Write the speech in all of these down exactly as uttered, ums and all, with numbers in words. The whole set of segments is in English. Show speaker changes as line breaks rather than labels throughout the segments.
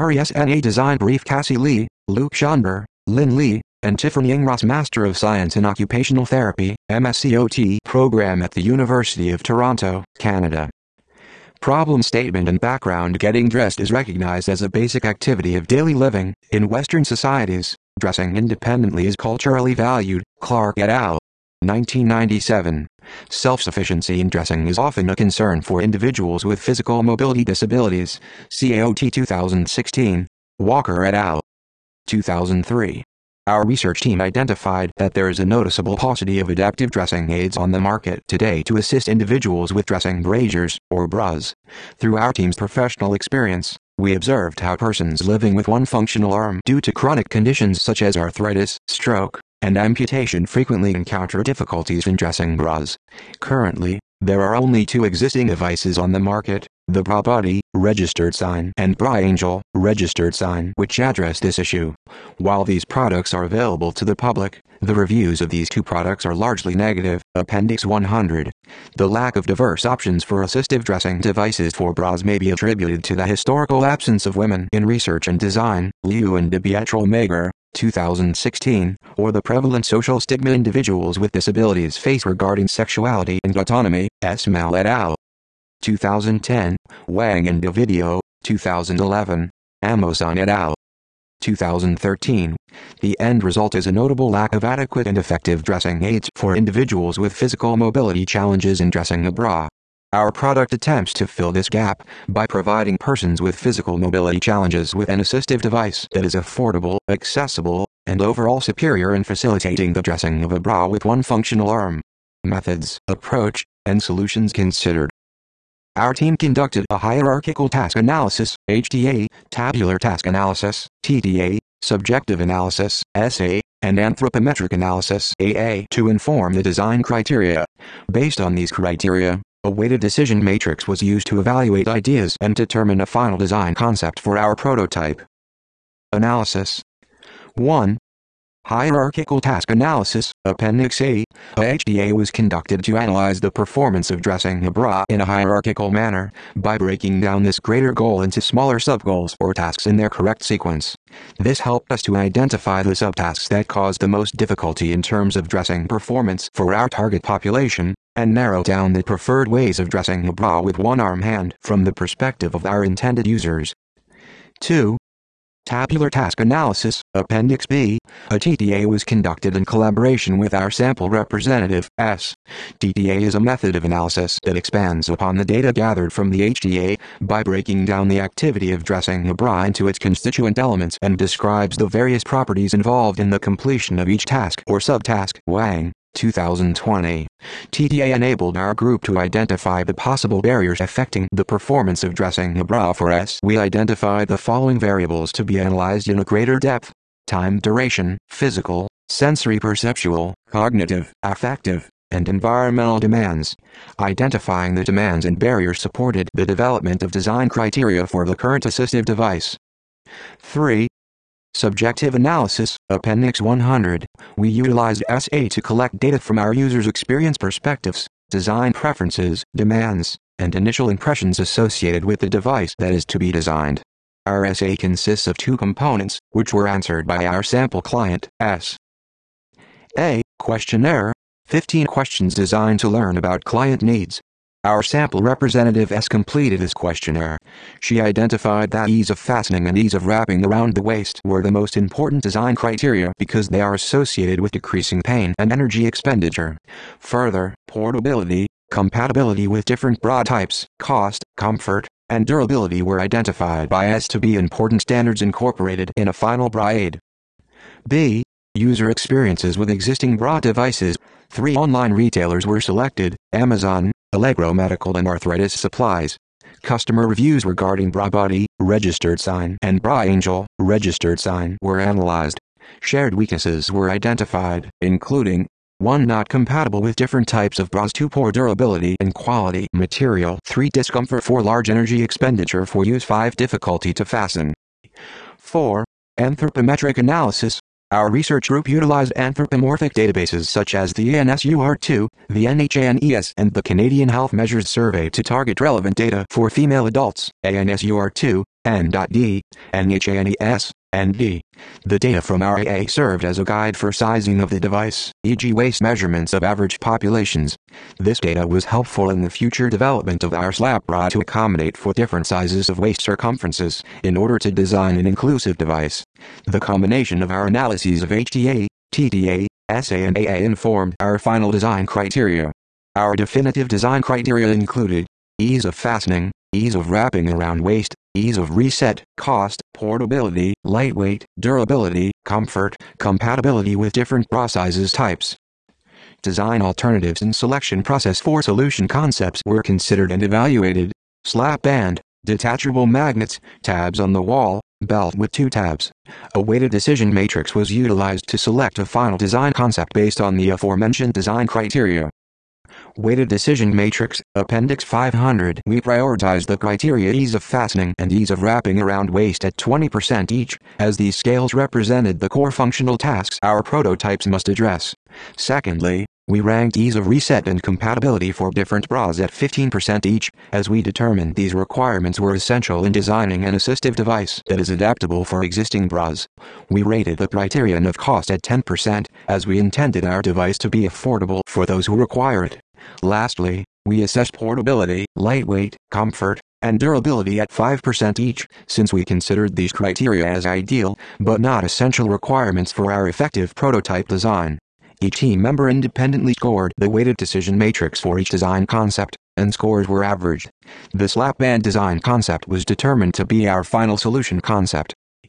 R E S N A Design Brief Cassie Lee, Luke Schonber, Lynn Lee, and Tiffany Ingras Master of Science in Occupational Therapy, M S C O T program at the University of Toronto, Canada. Problem statement and background. Getting dressed is recognized as a basic activity of daily living. In Western societies, dressing independently is culturally valued. Clark et al. nineteen ninety-seven. Self-sufficiency in dressing is often a concern for individuals with physical mobility disabilities. C A O T two thousand sixteen. Walker et al. two thousand three. Our research team identified that there is a noticeable paucity of adaptive dressing aids on the market today to assist individuals with dressing braziers, or bras. Through our team's professional experience, we observed how persons living with one functional arm due to chronic conditions such as arthritis, stroke, and amputation frequently encounter difficulties in dressing bras. Currently, there are only two existing devices on the market, the BraBody, registered sign, and BraAngel, registered sign, which address this issue. While these products are available to the public, the reviews of these two products are largely negative. Appendix one hundred. The lack of diverse options for assistive dressing devices for bras may be attributed to the historical absence of women in research and design, Liu and DiPietro-Mager, two thousand sixteen, or the prevalent social stigma individuals with disabilities face regarding sexuality and autonomy, Esmail et al. two thousand ten, Wang and Davidio, two thousand eleven, Amoson et al. two thousand thirteen. The end result is a notable lack of adequate and effective dressing aids for individuals with physical mobility challenges in dressing a bra. Our product attempts to fill this gap by providing persons with physical mobility challenges with an assistive device that is affordable, accessible, and overall superior in facilitating the dressing of a bra with one functional arm. Methods, approach, and solutions considered. Our team conducted a hierarchical task analysis, H T A, tabular task analysis, T T A, subjective analysis, S A, and anthropometric analysis, A A, to inform the design criteria. Based on these criteria, a weighted decision matrix was used to evaluate ideas and determine a final design concept for our prototype. Analysis. one. Hierarchical task analysis, Appendix A. A H T A was conducted to analyze the performance of dressing a bra in a hierarchical manner, by breaking down this greater goal into smaller subgoals or tasks in their correct sequence. This helped us to identify the subtasks that caused the most difficulty in terms of dressing performance for our target population, and narrow down the preferred ways of dressing a bra with one arm hand from the perspective of our intended users. two. Tabular task analysis, Appendix B. A T T A was conducted in collaboration with our sample representative, S. T T A is a method of analysis that expands upon the data gathered from the H T A, by breaking down the activity of dressing a bra into its constituent elements and describes the various properties involved in the completion of each task or subtask. Wang, two thousand twenty. T T A enabled our group to identify the possible barriers affecting the performance of dressing a bra for us. We identified the following variables to be analyzed in a greater depth: time duration, physical, sensory perceptual, cognitive, affective, and environmental demands. Identifying the demands and barriers supported the development of design criteria for the current assistive device. three. Subjective analysis, Appendix one hundred. We utilized S A to collect data from our users' experience perspectives, design preferences, demands, and initial impressions associated with the device that is to be designed. Our S A consists of two components, which were answered by our sample client, S. A. Questionnaire, fifteen questions designed to learn about client needs. Our sample representative S completed this questionnaire. She identified that ease of fastening and ease of wrapping around the waist were the most important design criteria because they are associated with decreasing pain and energy expenditure. Further, portability, compatibility with different bra types, cost, comfort, and durability were identified by S to be important standards incorporated in a final bra aid. B. User experiences with existing bra devices. Three online retailers were selected: Amazon, Allegro Medical, and Arthritis Supplies. Customer reviews regarding BraBody, registered sign, and BraAngel, registered sign, were analyzed. Shared weaknesses were identified, including one. Not compatible with different types of bras. two. Poor durability and quality material. three. Discomfort. four. Large energy expenditure for use. five. Difficulty to fasten. four. Anthropometric analysis. Our research group utilized anthropomorphic databases such as the A N S U R two, the N H A N E S, and the Canadian Health Measures Survey to target relevant data for female adults. A N S U R two, N.D, NHANES, and D. The data from our A A served as a guide for sizing of the device, for example waist measurements of average populations. This data was helpful in the future development of our SLAP bra to accommodate for different sizes of waist circumferences, in order to design an inclusive device. The combination of our analyses of H T A, T T A, S A and A A informed our final design criteria. Our definitive design criteria included ease of fastening, ease of wrapping around waist, ease of reset, cost, portability, lightweight, durability, comfort, compatibility with different bra sizes types. Design alternatives and selection process for solution concepts were considered and evaluated. Slap band, detachable magnets, tabs on the wall, belt with two tabs. A weighted decision matrix was utilized to select a final design concept based on the aforementioned design criteria. Weighted Decision Matrix, Appendix five hundred. We prioritized the criteria ease of fastening and ease of wrapping around waist at twenty percent each, as these scales represented the core functional tasks our prototypes must address. Secondly, we ranked ease of reset and compatibility for different bras at fifteen percent each, as we determined these requirements were essential in designing an assistive device that is adaptable for existing bras. We rated the criterion of cost at ten percent, as we intended our device to be affordable for those who require it. Lastly, we assessed portability, lightweight, comfort, and durability at five percent each, since we considered these criteria as ideal, but not essential requirements for our effective prototype design. Each team member independently scored the weighted decision matrix for each design concept, and scores were averaged. The slap band design concept was determined to be our final solution concept.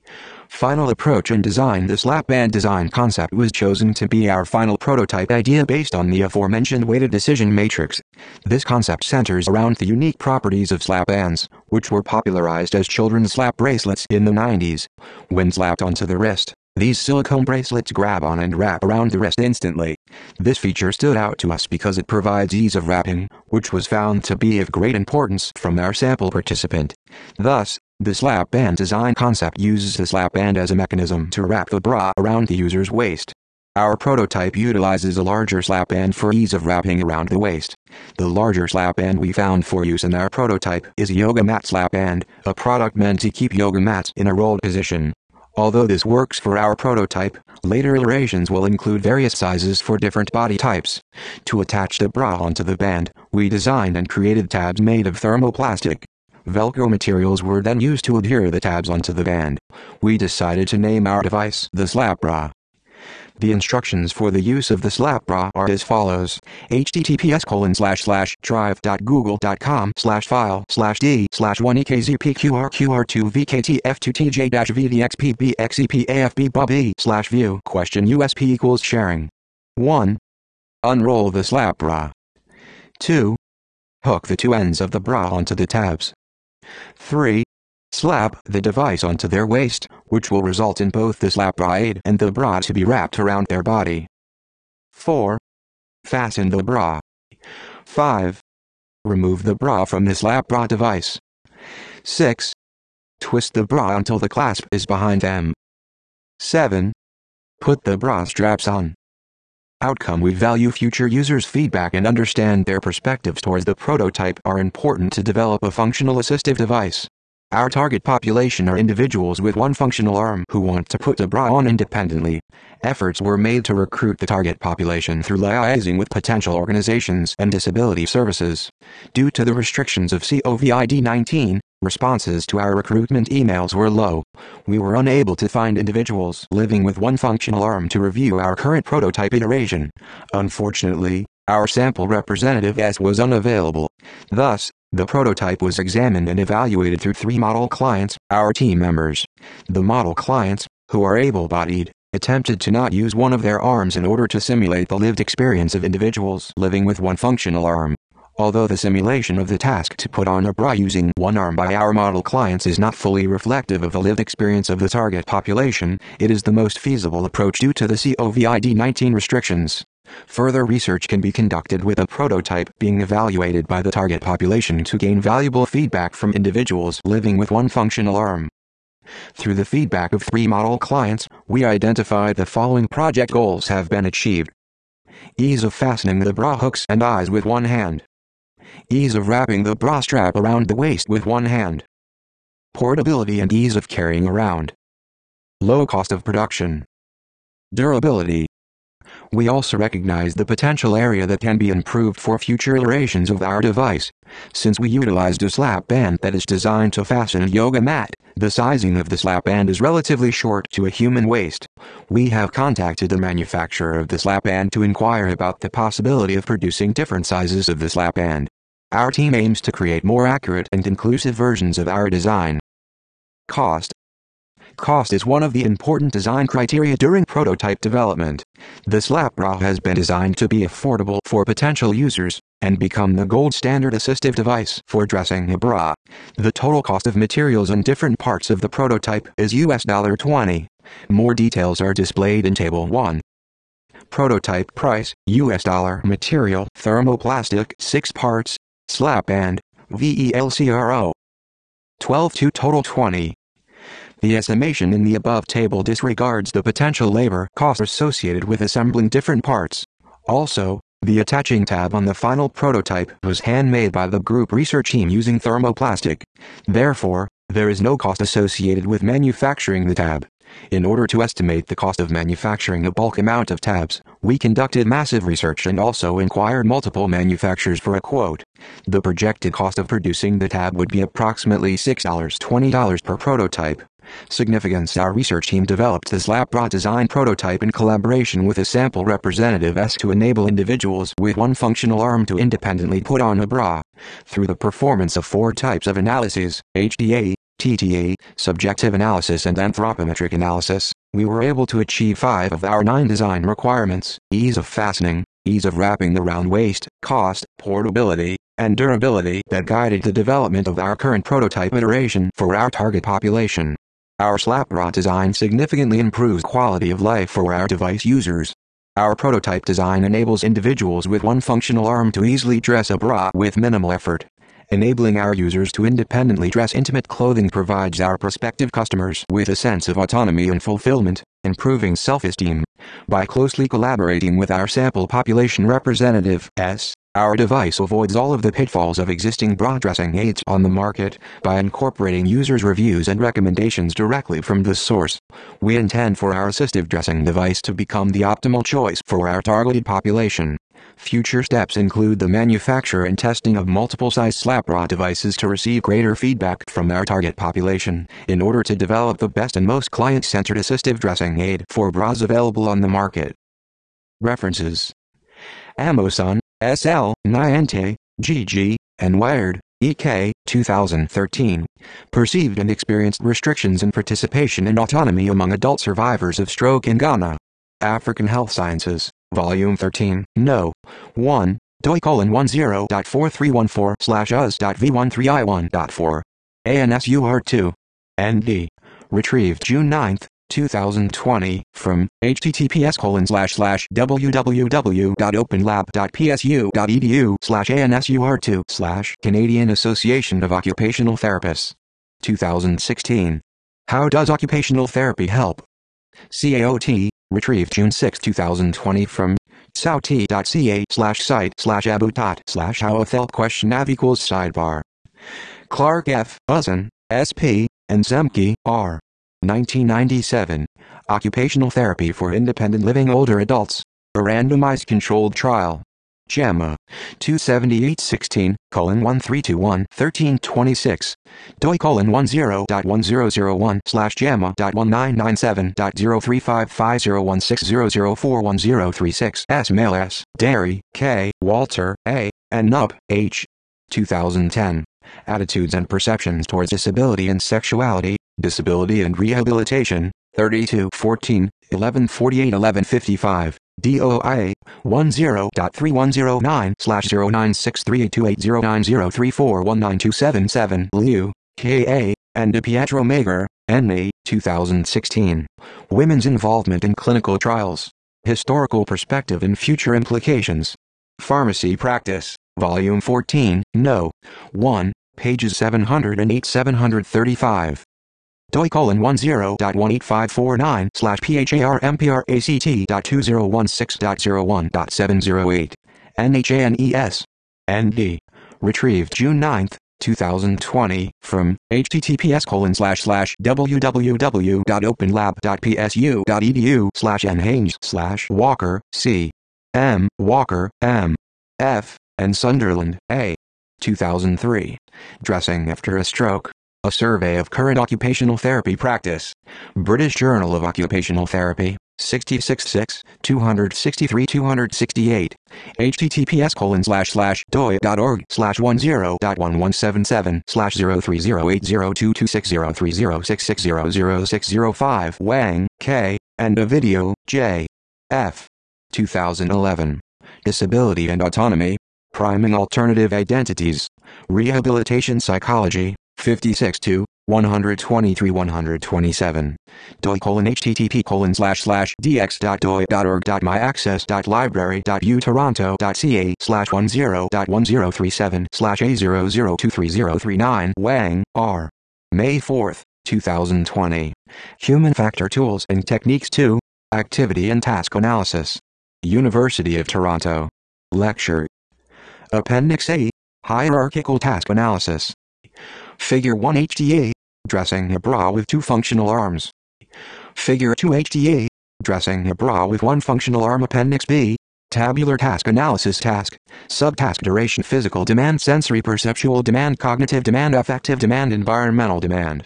Final approach and design. The slap band design concept was chosen to be our final prototype idea based on the aforementioned weighted decision matrix. This concept centers around the unique properties of slap bands, which were popularized as children's slap bracelets in the nineties. When slapped onto the wrist, these silicone bracelets grab on and wrap around the wrist instantly. This feature stood out to us because it provides ease of wrapping, which was found to be of great importance from our sample participant. Thus, the slap band design concept uses the slap band as a mechanism to wrap the bra around the user's waist. Our prototype utilizes a larger slap band for ease of wrapping around the waist. The larger slap band we found for use in our prototype is a yoga mat slap band, a product meant to keep yoga mats in a rolled position. Although this works for our prototype, later iterations will include various sizes for different body types. To attach the bra onto the band, we designed and created tabs made of thermoplastic. Velcro materials were then used to adhere the tabs onto the band. We decided to name our device the Slap Bra. The instructions for the use of the Slap Bra are as follows: https colon slash slash drive.google.com slash file slash d slash one ekzpqrqr2 vktf2tj dash vdxpbxepafb slash view question usp equals sharing. one. Unroll the Slap Bra. two. Hook the two ends of the bra onto the tabs. three. Slap the device onto their waist, which will result in both the slap bra aid and the bra to be wrapped around their body. four. Fasten the bra. five. Remove the bra from the slap bra device. six. Twist the bra until the clasp is behind them. seven. Put the bra straps on. Outcome: we value future users' feedback and understand their perspectives towards the prototype are important to develop a functional assistive device. Our target population are individuals with one functional arm who want to put the bra on independently. Efforts were made to recruit the target population through liaising with potential organizations and disability services. Due to the restrictions of COVID nineteen, responses to our recruitment emails were low. We were unable to find individuals living with one functional arm to review our current prototype iteration. Unfortunately, our sample representative S was unavailable. Thus, the prototype was examined and evaluated through three model clients, our team members. The model clients, who are able-bodied, attempted to not use one of their arms in order to simulate the lived experience of individuals living with one functional arm. Although the simulation of the task to put on a bra using one arm by our model clients is not fully reflective of the lived experience of the target population, it is the most feasible approach due to the COVID nineteen restrictions. Further research can be conducted with a prototype being evaluated by the target population to gain valuable feedback from individuals living with one functional arm. Through the feedback of three model clients, we identified the following project goals have been achieved. Ease of fastening the bra hooks and eyes with one hand. Ease of wrapping the bra strap around the waist with one hand. portability and ease of carrying around. Low cost of production. Durability. We also recognize the potential area that can be improved for future iterations of our device. Since we utilized a slap band that is designed to fasten a yoga mat, the sizing of the slap band is relatively short to a human waist. We have contacted the manufacturer of the slap band to inquire about the possibility of producing different sizes of the slap band. Our team aims to create more accurate and inclusive versions of our design. Cost. Cost is one of the important design criteria during prototype development. The slap bra has been designed to be affordable for potential users, and become the gold standard assistive device for dressing a bra. The total cost of materials and different parts of the prototype is U S twenty. More details are displayed in Table one. Prototype price, U S dollar material, thermoplastic, six parts, slap band, VELCRO. twelve to total twenty. The estimation in the above table disregards the potential labor cost associated with assembling different parts. Also, the attaching tab on the final prototype was handmade by the group research team using thermoplastic. Therefore, there is no cost associated with manufacturing the tab. In order to estimate the cost of manufacturing a bulk amount of tabs, we conducted massive research and also inquired multiple manufacturers for a quote. The projected cost of producing the tab would be approximately six to twenty dollars per prototype. Significance. Our research team developed the slap bra design prototype in collaboration with a sample representative S to enable individuals with one functional arm to independently put on a bra. Through the performance of four types of analyses, H D A, T T A, subjective analysis and anthropometric analysis, we were able to achieve five of our nine design requirements: ease of fastening, ease of wrapping the round waist, cost, portability, and durability that guided the development of our current prototype iteration for our target population. Our slap bra design significantly improves quality of life for our device users. Our prototype design enables individuals with one functional arm to easily dress a bra with minimal effort. Enabling our users to independently dress intimate clothing provides our prospective customers with a sense of autonomy and fulfillment, improving self-esteem. By closely collaborating with our sample population representative S, our device avoids all of the pitfalls of existing bra dressing aids on the market by incorporating users' reviews and recommendations directly from the source. We intend for our assistive dressing device to become the optimal choice for our targeted population. Future steps include the manufacture and testing of multiple size slap bra devices to receive greater feedback from our target population, in order to develop the best and most client-centered assistive dressing aid for bras available on the market. References: Amoson, S L, Niente, G G, and Wired, E K, two thousand thirteen. Perceived and Experienced Restrictions in Participation and Autonomy Among Adult Survivors of Stroke in Ghana. African Health Sciences, Volume thirteen, No. one, doi colon ten dot four three one four slash U S dot v thirteen i one dot four. A N S U R two. N D. Retrieved June ninth, two thousand twenty, from https colon slash slash www.openlab.psu.edu slash ansur2 slash Canadian Association of Occupational Therapists. two thousand sixteen. How does occupational therapy help? C A O T, retrieved June sixth, two thousand twenty, from sauti.ca slash site slash abutot slash how a help question nav equals sidebar. Clark F. Uzen, S P, and Zemke, R. nineteen ninety-seven. Occupational Therapy for Independent Living Older Adults. A randomized controlled trial. JAMA. two seventy-eight sixteen, colon one three two one, thirteen twenty-six. doi colon ten dot ten oh one slash JAMA dot nineteen ninety-seven dot zero three five five zero one six zero zero four one zero three six. S. Mail S. Derry, K. Walter, A. and Nup, H. two thousand ten. Attitudes and Perceptions Towards Disability and Sexuality, Disability and Rehabilitation, thirty-two fourteen, eleven forty-eight eleven fifty-five, D O I A, ten dot three one zero nine slash zero nine six three eight two eight zero nine zero three four one nine two seven seven. Liu, K A, and DiPietro Mager, N A, two thousand sixteen. Women's Involvement in Clinical Trials. Historical Perspective and Future Implications. Pharmacy Practice, Volume fourteen, No. one, pages seven hundred eight to seven thirty-five. doi colon ten dot one eight five four nine slash pharmpract dot two zero one six dot zero one dot seven zero eight. N H A N E S. N D. Retrieved June ninth, two thousand twenty, from https colon slash slash www.openlab.psu.edu slash nhange slash Walker, C. M. Walker, M. F. and Sunderland, A. two thousand three. Dressing After a Stroke. A Survey of Current Occupational Therapy Practice. British Journal of Occupational Therapy, sixty-six six, two sixty-three two sixty-eight, https colon slash slash doi.org slash one zero dot one one seven seven slash zero three zero eight zero two two six zero three zero six six zero zero six zero five Wang, K, and Ovidio, J. F. two thousand eleven. Disability and Autonomy. Priming Alternative Identities. Rehabilitation Psychology, fifty-six to one twenty-three one twenty-seven. Doi colon http colon slash slash dx.doi.org.myaccess.library.utoronto.ca slash one zero dot one zero three seven slash a zero zero two three zero three nine Wang, R. May fourth, two thousand twenty. Human Factor Tools and Techniques two. Activity and Task Analysis. University of Toronto. Lecture. Appendix A. Hierarchical Task Analysis. Figure one H D A. Dressing a bra with two functional arms. Figure two H D A. Dressing a bra with one functional arm. Appendix B. Tabular Task Analysis. Task, Subtask Duration. Physical Demand. Sensory Perceptual Demand. Cognitive Demand. Affective Demand. Environmental Demand.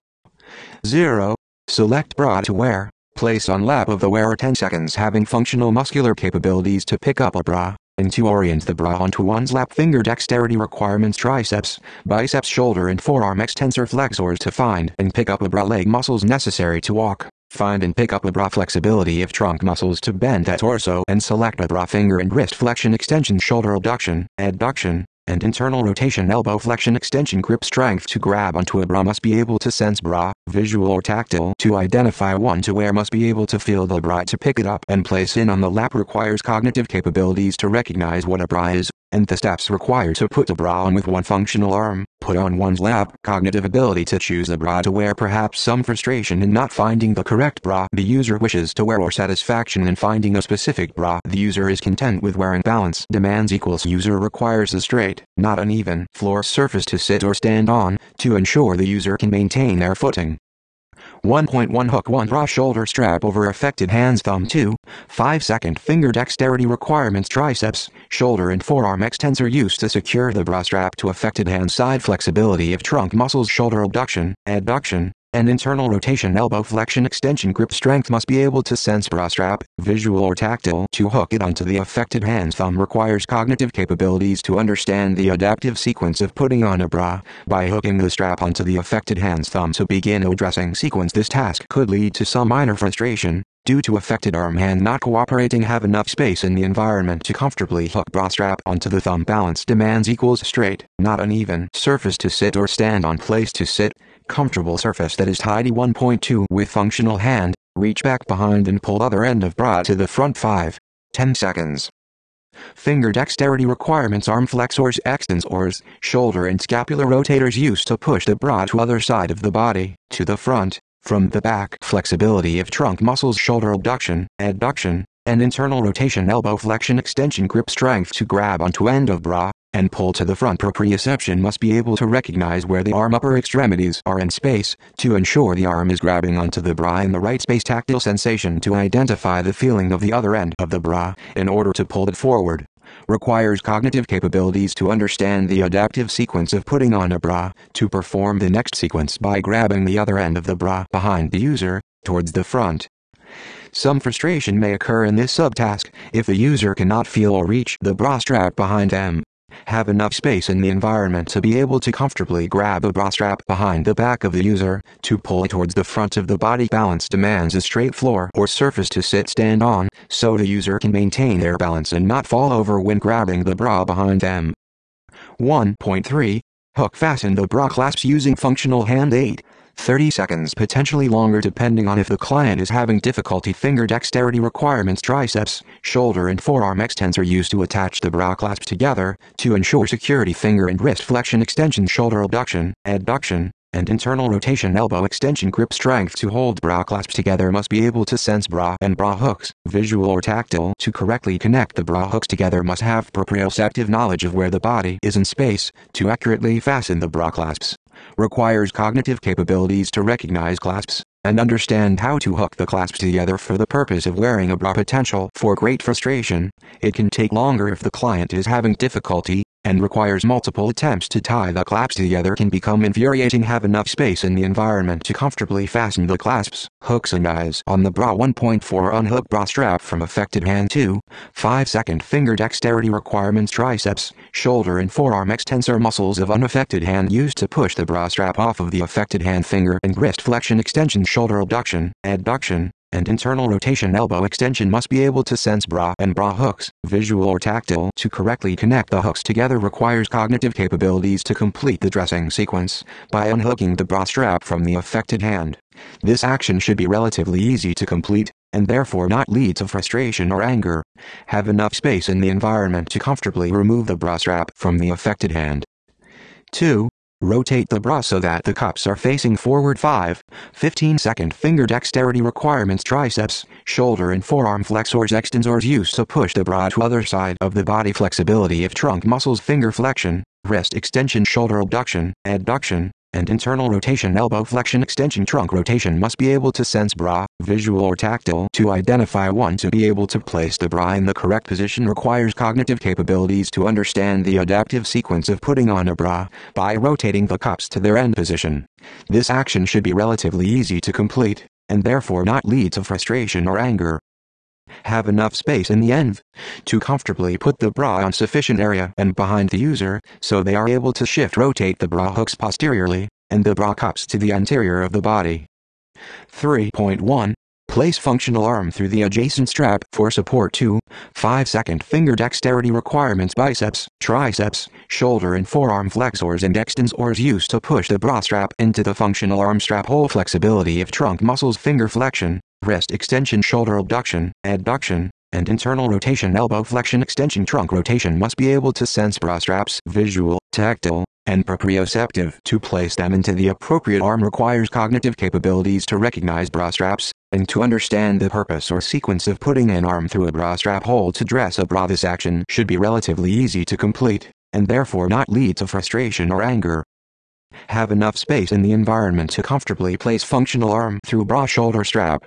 zero. Select bra to wear. Place on lap of the wearer ten seconds, having functional muscular capabilities to pick up a bra, and to orient the bra onto one's lap. Finger dexterity requirements. Triceps, biceps, shoulder and forearm extensor flexors to find and pick up a bra. Leg muscles necessary to walk. Find and pick up a bra. Flexibility of trunk muscles to bend at torso and select a bra. Finger and wrist flexion, extension, shoulder abduction, adduction, and internal rotation. Elbow flexion, extension. Grip strength to grab onto a bra. Must be able to sense bra, visual or tactile. To identify one to wear. Must be able to feel the bra. To pick it up and place in on the lap requires cognitive capabilities to recognize what a bra is, and the steps required to put a bra on with one functional arm. Put on one's lap. Cognitive ability to choose a bra to wear. Perhaps some frustration in not finding the correct bra the user wishes to wear, or satisfaction in finding a specific bra the user is content with wearing. Balance demands equals user requires a straight, not uneven, floor surface to sit or stand on, to ensure the user can maintain their footing. one point one Hook one bra shoulder strap over affected hands. Thumb two, five second finger dexterity requirements. Triceps, shoulder and forearm extensor used to secure the bra strap to affected hand. Side flexibility of trunk muscles. Shoulder abduction, adduction, and internal rotation. Elbow flexion, extension. Grip strength. Must be able to sense bra strap, visual or tactile. To hook it onto the affected hands. Thumb requires cognitive capabilities to understand the adaptive sequence of putting on a bra. By hooking the strap onto the affected hand's thumb to begin a dressing sequence, this task could lead to some minor frustration, due to affected arm hand not cooperating. Have enough space in the environment to comfortably hook bra strap onto the thumb. Balance demands equals straight, not uneven, surface to sit or stand on. Place to sit, comfortable surface that is tidy. one point two With functional hand, reach back behind and pull other end of bra to the front. five, ten seconds. Finger dexterity requirements. Arm flexors, extensors, shoulder and scapular rotators used to push the bra to other side of the body, to the front, from the back. Flexibility of trunk muscles. Shoulder abduction, adduction, and internal rotation. Elbow flexion, extension. Grip strength to grab onto end of bra and pull to the front. Proprioception. Must be able to recognize where the arm upper extremities are in space, to ensure the arm is grabbing onto the bra in the right space. Tactile sensation to identify the feeling of the other end of the bra in order to pull it forward. Requires cognitive capabilities to understand the adaptive sequence of putting on a bra, to perform the next sequence by grabbing the other end of the bra behind the user, towards the front. Some frustration may occur in this subtask if the user cannot feel or reach the bra strap behind them. Have enough space in the environment to be able to comfortably grab a bra strap behind the back of the user, to pull it towards the front of the body. Balance demands a straight floor or surface to sit stand on, so the user can maintain their balance and not fall over when grabbing the bra behind them. one point three Hook fasten the bra clasps using functional hand. eight, thirty seconds, potentially longer depending on if the client is having difficulty. Finger dexterity requirements. Triceps, shoulder and forearm extensor used to attach the bra clasps together, to ensure security. Finger and wrist flexion, extension, shoulder abduction, adduction, and internal rotation. Elbow extension grip strength to hold bra clasps together. Must be able to sense bra and bra hooks, visual or tactile. To correctly connect the bra hooks together must have proprioceptive knowledge of where the body is in space. To accurately fasten the bra clasps requires cognitive capabilities to recognize clasps and understand how to hook the clasps together for the purpose of wearing a bra. Potential for great frustration. It can take longer if the client is having difficulty and requires multiple attempts to tie the clasps together. Can become infuriating. Have enough space in the environment to comfortably fasten the clasps. Hooks and eyes on the bra. one point four Unhook bra strap from affected hand. two. five second finger dexterity requirements. Triceps, shoulder and forearm extensor muscles of unaffected hand used to push the bra strap off of the affected hand. Finger and wrist flexion extension. Shoulder abduction, adduction, and internal rotation. Elbow extension must be able to sense bra and bra hooks, visual or tactile. To correctly connect the hooks together requires cognitive capabilities to complete the dressing sequence by unhooking the bra strap from the affected hand. This action should be relatively easy to complete, and therefore not lead to frustration or anger. Have enough space in the environment to comfortably remove the bra strap from the affected hand. two. Rotate the bra so that the cups are facing forward. five. fifteen second finger dexterity requirements. Triceps, shoulder and forearm flexors extensors used to push the bra to other side of the body. Flexibility of trunk muscles. Finger flexion, wrist extension. Shoulder abduction, adduction, and internal rotation. Elbow flexion extension. Trunk rotation must be able to sense bra, visual or tactile. To identify one. To be able to place the bra in the correct position requires cognitive capabilities to understand the adaptive sequence of putting on a bra by rotating the cups to their end position. This action should be relatively easy to complete, and therefore not lead to frustration or anger. Have enough space in the end to comfortably put the bra on sufficient area and behind the user, so they are able to shift rotate the bra hooks posteriorly, and the bra cups to the anterior of the body. three point one. Place functional arm through the adjacent strap for support. two. five second finger dexterity requirements. Biceps, triceps, shoulder and forearm flexors and extensors used to push the bra strap into the functional arm strap hole. Flexibility of trunk muscles. Finger flexion, wrist extension. Shoulder abduction, adduction, and internal rotation. Elbow flexion extension. Trunk rotation must be able to sense bra straps, visual, tactile, and proprioceptive. To place them into the appropriate arm requires cognitive capabilities to recognize bra straps, and to understand the purpose or sequence of putting an arm through a bra strap hole to dress a bra. This action should be relatively easy to complete, and therefore not lead to frustration or anger. Have enough space in the environment to comfortably place functional arm through bra shoulder strap.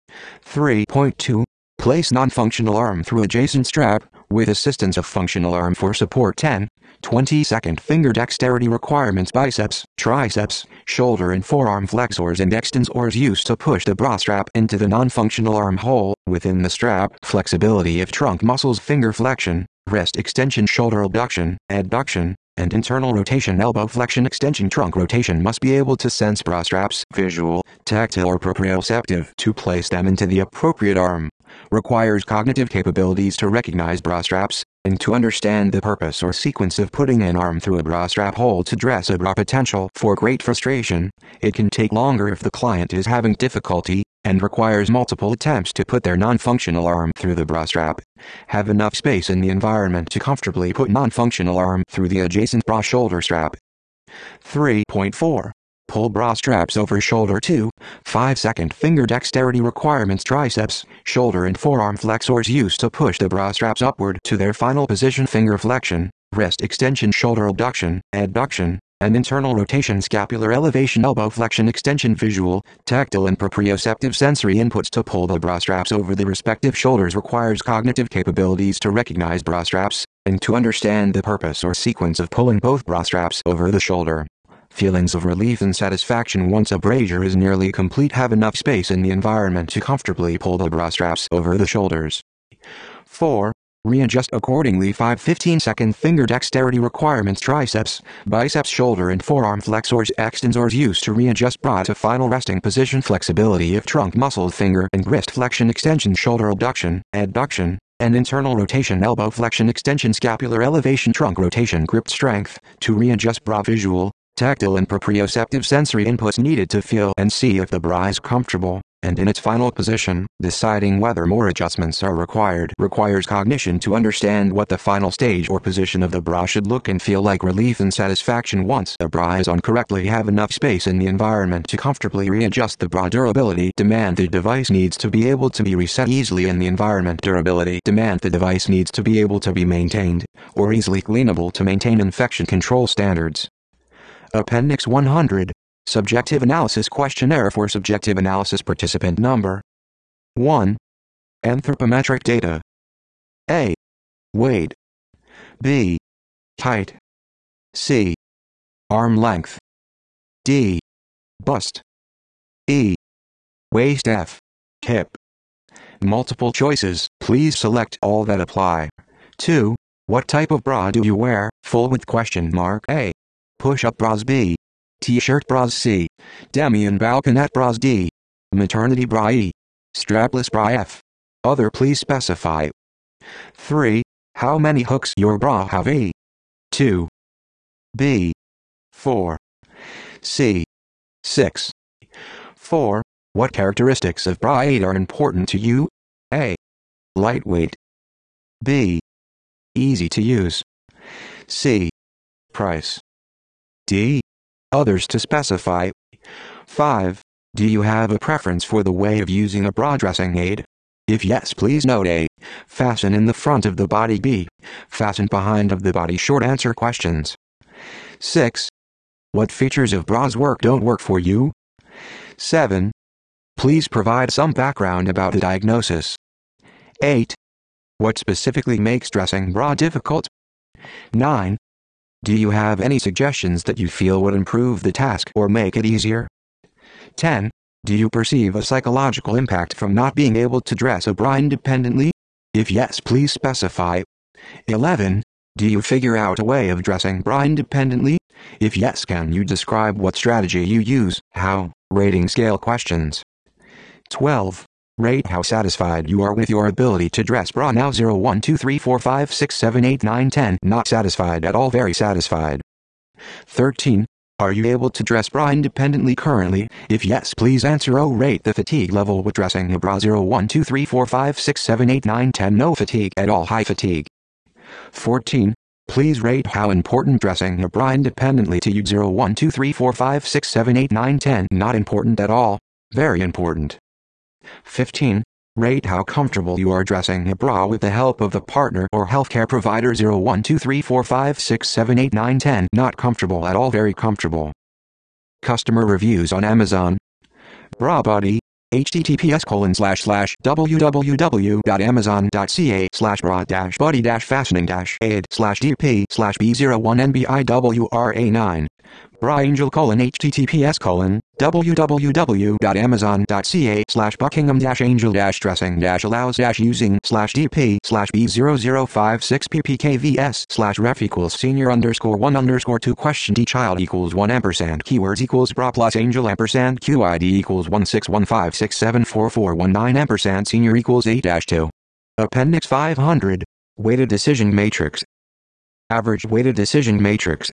three point two. Place non-functional arm through adjacent strap, with assistance of functional arm for support. ten. twenty second finger dexterity requirements. Biceps, triceps, shoulder and forearm flexors and extensors used to push the bra strap into the non-functional arm hole within the strap. Flexibility of trunk muscles. Finger flexion, wrist extension. Shoulder abduction, adduction, and internal rotation. Elbow flexion extension. Trunk rotation must be able to sense bra straps, visual, tactile or proprioceptive. To place them into the appropriate arm requires cognitive capabilities to recognize bra straps, and to understand the purpose or sequence of putting an arm through a bra strap hole to dress a bra. Potential for great frustration. It can take longer if the client is having difficulty and requires multiple attempts to put their non-functional arm through the bra strap. Have enough space in the environment to comfortably put non-functional arm through the adjacent bra shoulder strap. three point four. Pull bra straps over shoulder. two. five second finger dexterity requirements. Triceps, shoulder and forearm flexors used to push the bra straps upward to their final position. Finger flexion, wrist extension. Shoulder abduction, adduction, and internal rotation. Scapular elevation. Elbow flexion extension. Visual, tactile and proprioceptive sensory inputs to pull the bra straps over the respective shoulders requires cognitive capabilities to recognize bra straps, and to understand the purpose or sequence of pulling both bra straps over the shoulder. Feelings of relief and satisfaction once a brassiere is nearly complete. Have enough space in the environment to comfortably pull the bra straps over the shoulders. four. Readjust accordingly. five. fifteen second finger dexterity requirements. Triceps, biceps, shoulder and forearm flexors extensors used to readjust bra to final resting position. Flexibility of trunk muscles. Finger and wrist flexion extension. Shoulder abduction, adduction, and internal rotation. Elbow flexion extension. Scapular elevation. Trunk rotation. Grip strength to readjust bra. Visual, tactile and proprioceptive sensory inputs needed to feel and see if the bra is comfortable. and in its final position, deciding whether more adjustments are required requires cognition to understand what the final stage or position of the bra should look and feel like. Relief and satisfaction once a bra is on correctly. Have enough space in the environment to comfortably readjust the bra. Durability demand: the device needs to be able to be reset easily in the environment. Durability demand: the device needs to be able to be maintained, or easily cleanable to maintain infection control standards. Appendix one hundred. Subjective Analysis Questionnaire for Subjective Analysis. Participant number one. Anthropometric data. A. Weight. B. Height. C. Arm length. D. Bust. E. Waist. F. Hip. Multiple choices. Please select all that apply. two. What type of bra do you wear? Full with question mark. A. Push-up bras. B. T-shirt bras. C. Demi and balconette bras. D. Maternity bra. E. Strapless bra. F. Other. Please specify. three. How many hooks your bra have? A. two. B. four. C. six. four. What characteristics of bra eight are important to you? A. Lightweight. B. Easy to use. C. Price. D. Others. To specify. five. Do you have a preference for the way of using a bra dressing aid? If yes, please note. A. Fasten in the front of the body. B. Fasten behind of the body. Short answer questions. six. What features of bras work don't work for you? seven. Please provide some background about the diagnosis. eight. What specifically makes dressing bra difficult? nine. Do you have any suggestions that you feel would improve the task or make it easier? ten. Do you perceive a psychological impact from not being able to dress a bra independently? If yes, please specify. eleven. Do you figure out a way of dressing bra independently? If yes, can you describe what strategy you use? How? Rating scale questions. twelve. Rate how satisfied you are with your ability to dress bra now. zero, one, two, three, four, five, six, seven, eight, nine, ten. Not satisfied at all. Very satisfied. thirteen. Are you able to dress bra independently currently? If yes, please answer O. Rate the fatigue level with dressing a bra. zero, one, two, three, four, five, six, seven, eight, nine, ten. No fatigue at all. High fatigue. fourteen. Please rate how important dressing a bra independently to you. zero, one, two, three, four, five, six, seven, eight, nine, ten. Not important at all. Very important. fifteen. Rate how comfortable you are dressing a bra with the help of a partner or healthcare provider. zero, one, two, three, four, five, six, seven, eight, nine, ten. Not comfortable at all. Very comfortable. Customer reviews on Amazon. Bra body. https colon slash slash www.amazon.ca slash bra dash buddy dash fastening dash aid slash dp slash b zero one nbiwra nine. Bra Angel colon https colon www.amazon.ca slash buckingham dash angel dash dressing dash allows dash using slash dp slash b zero zero five six ppkvs slash ref equals senior underscore one underscore two question d child equals one ampersand keywords equals bra plus angel ampersand qid equals one six one five six seven four four one nine ampersand senior equals eight dash two. Appendix five hundred. Weighted decision matrix. Average weighted decision matrix.